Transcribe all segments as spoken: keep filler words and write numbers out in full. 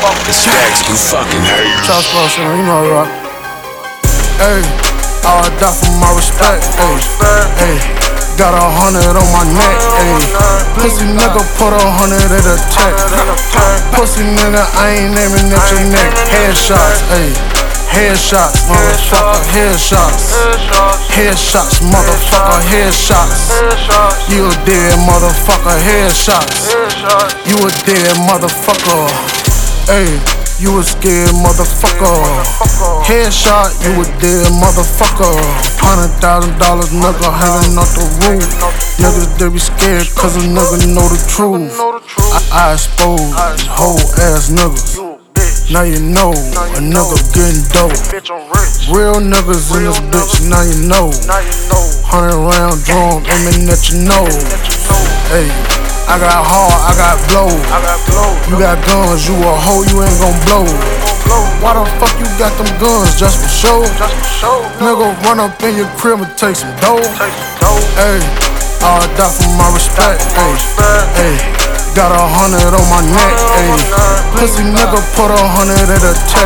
It's facts, you fucking haters. Charles Bronson, you know I rock. Hey, I would die for my respect. Hey, hey, got a hundred on my neck. Hey, pussy nigga put a hundred in the tech. Pussy nigga, I ain't aiming at your neck. Headshots, hey. Headshots, motherfucker, headshots. Headshots, motherfucker, headshots. You a dead motherfucker, headshots. You a dead motherfucker. Hey, you a scared motherfucker. Headshot, you a dead motherfucker. Hundred thousand dollars, nigga hanging off the roof. Niggas, they be scared cause a nigga know the truth. I, I expose these whole ass niggas. Now you know, a nigga getting dope. Real niggas in this bitch, now you know. Hundred round drum aiming at your nose. Hey, I got hard, I got blow. You got guns, you a hoe, you ain't gon' blow. Why the fuck you got them guns, just for show? Nigga run up in your crib and take some dough. Hey, I'll die for my respect. Hey, hey. Got a hundred on my neck, ayy. Pussy nigga put a hundred in the tech.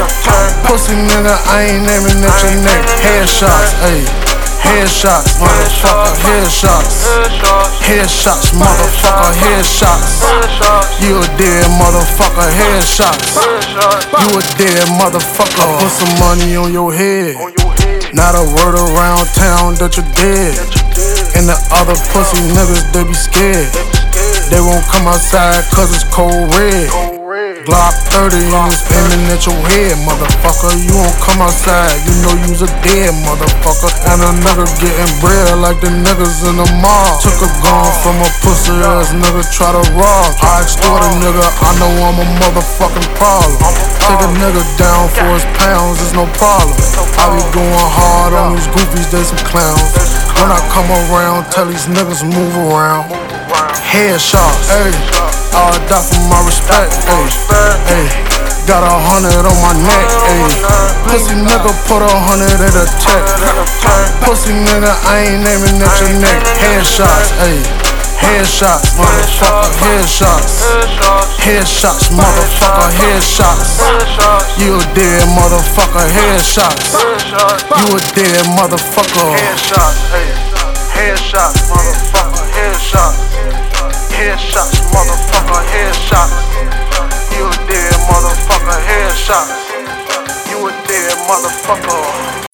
Pussy nigga, I ain't aiming at your neck. Headshots, ayy. Headshots, motherfucker, headshots. Headshots, motherfucker, headshots. You a dead motherfucker, headshots. You a dead motherfucker. I put some money on your head. Not a word around town that you're dead. And the other pussy niggas, they be scared. They won't come outside cause it's cold red. Glock thirty and it's aiming at your head, motherfucker. You won't come outside, you know you's a dead motherfucker. And a nigga getting bread like the niggas in the mall. Took a gun from a pussy ass nigga, try to rob. I extort a nigga, I know I'm a motherfucking problem. Take a nigga down for his pounds, it's no problem. I be going hard on these goofies, they some clowns. When I come around, tell these niggas move around. Headshots, ayy, I'll die for my respect, ayy, ayy. Got a hundred on my neck, ayy. Pussy nigga put a hundred in the tech. Pussy nigga, I ain't aiming at your neck. Headshots, ayy. Headshots, motherfucker, headshots. Headshots, motherfucker, headshots. You a dead motherfucker, headshots. You a dead motherfucker. Headshots, ayy. Headshots, motherfucker, headshots. Headshots, motherfucker, headshots. You a dead motherfucker, headshots. You a dead motherfucker.